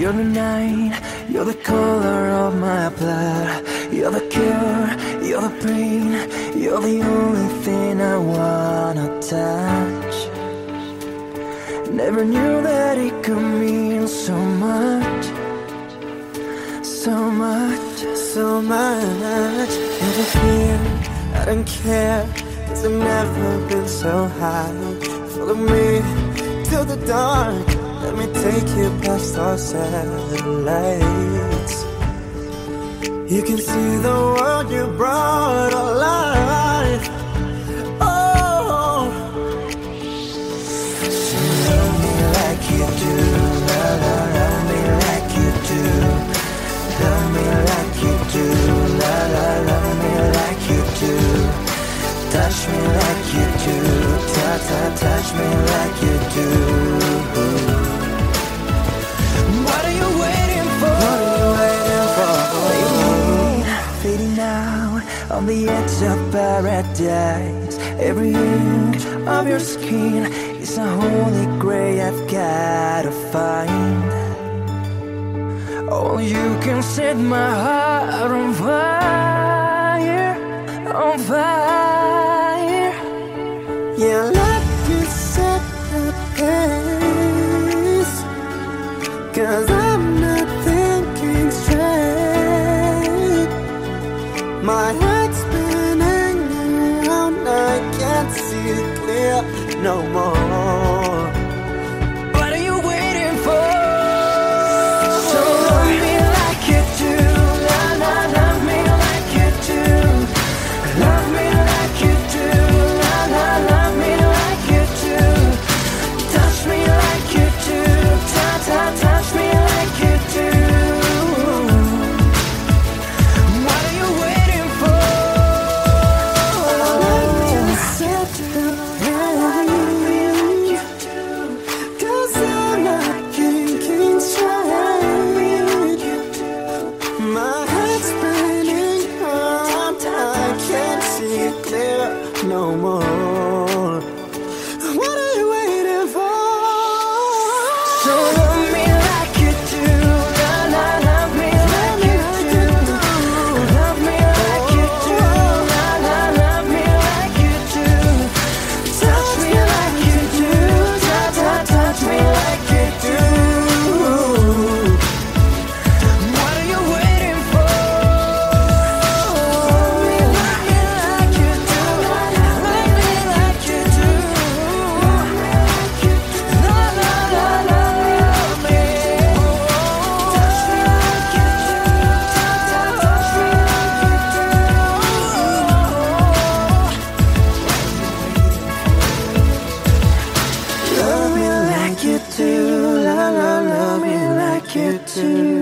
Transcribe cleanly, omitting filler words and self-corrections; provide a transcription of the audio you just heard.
You're the night, you're the color of my blood. You're the cure, you're the pain. You're the only thing I wanna touch. Never knew that it could mean so much. So much, so much. Never fear, I don't care, 'cause I've never been so high. Follow me to the dark, let me take you past our satellites. You can see the world you brought alive. Oh, so love me like you do, love me like you do. Love me like you do, love me like you do. Touch me like you do, touch me like you do. What are you waiting for? What are you waiting for? Fading out on the edge of paradise. Every inch of your skin is a holy grail I've gotta find. Oh, you can set my heart on fire, on fire. Yeah, let me set the pace, 'cause I'm not thinking straight. My head's spinning around, I can't see it clear no more. What are you waiting for? So love me like you do, love me like you do. Love me like you do, love me like you do. Touch me like you do, touch me like you do. What are you waiting for? Let me set the pace, 'cause I'm not thinking straight. My head's spinning around, I can't see it clear no more. What are you waiting for? So love me like you do, love me like you do. Love me like you do, love me like you do. Touch me like you do, touch me like you do. What are you waiting for? Love me like you do, love me like you do. Love me like you do, love me. Touch me like you do, touch me like you do. Love me like you do, love me like you do.